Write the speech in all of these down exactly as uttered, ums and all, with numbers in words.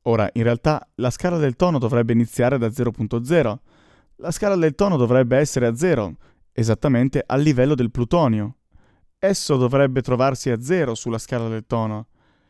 Ora, in realtà, la scala del tono dovrebbe iniziare da zero punto zero. La scala del tono dovrebbe essere a zero, esattamente al livello del plutonio. Esso dovrebbe trovarsi a zero sulla scala del tono.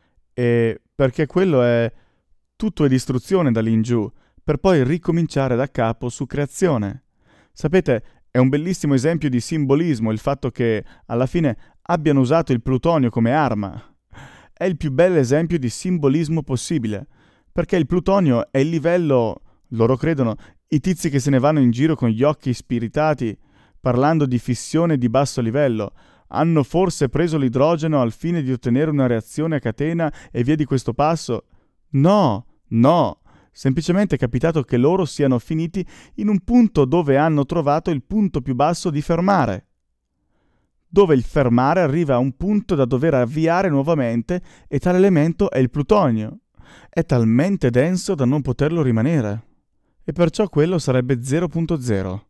E perché quello è tutto è distruzione da lì in giù, per poi ricominciare da capo su creazione. Sapete, è un bellissimo esempio di simbolismo il fatto che, alla fine, abbiano usato il plutonio come arma. È il più bel esempio di simbolismo possibile, perché il plutonio è il livello, loro credono, i tizi che se ne vanno in giro con gli occhi spiritati, parlando di fissione di basso livello, hanno forse preso l'idrogeno al fine di ottenere una reazione a catena e via di questo passo? No, no, semplicemente è capitato che loro siano finiti in un punto dove hanno trovato il punto più basso di fermare, dove il fermare arriva a un punto da dover avviare nuovamente e tale elemento è il plutonio. È talmente denso da non poterlo rimanere. E perciò quello sarebbe zero punto zero.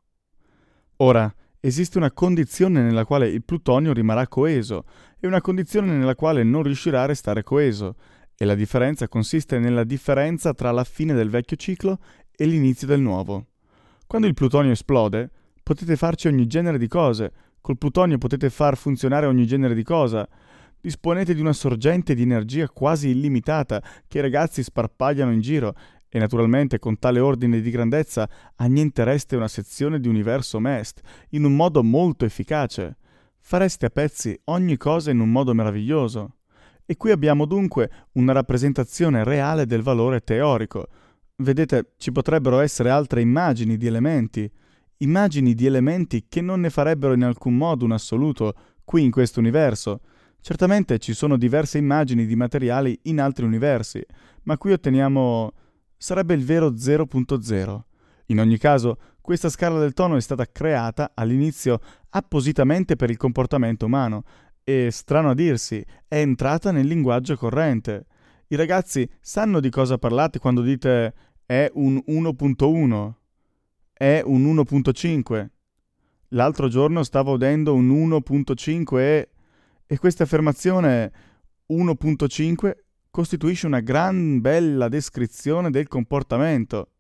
Ora, esiste una condizione nella quale il plutonio rimarrà coeso e una condizione nella quale non riuscirà a restare coeso, e la differenza consiste nella differenza tra la fine del vecchio ciclo e l'inizio del nuovo. Quando il plutonio esplode, potete farci ogni genere di cose. Col plutonio potete far funzionare ogni genere di cosa. Disponete di una sorgente di energia quasi illimitata che i ragazzi sparpagliano in giro e naturalmente con tale ordine di grandezza annientereste una sezione di universo M E S T in un modo molto efficace. Fareste a pezzi ogni cosa in un modo meraviglioso. E qui abbiamo dunque una rappresentazione reale del valore teorico. Vedete, ci potrebbero essere altre immagini di elementi, immagini di elementi che non ne farebbero in alcun modo un assoluto qui in questo universo. Certamente ci sono diverse immagini di materiali in altri universi, ma qui otteniamo... sarebbe il vero zero punto zero. In ogni caso, questa scala del tono è stata creata all'inizio appositamente per il comportamento umano e, strano a dirsi, è entrata nel linguaggio corrente. I ragazzi sanno di cosa parlate quando dite è un uno punto uno, è un uno punto cinque. L'altro giorno stavo udendo un uno punto cinque e... e questa affermazione uno punto cinque costituisce una gran bella descrizione del comportamento.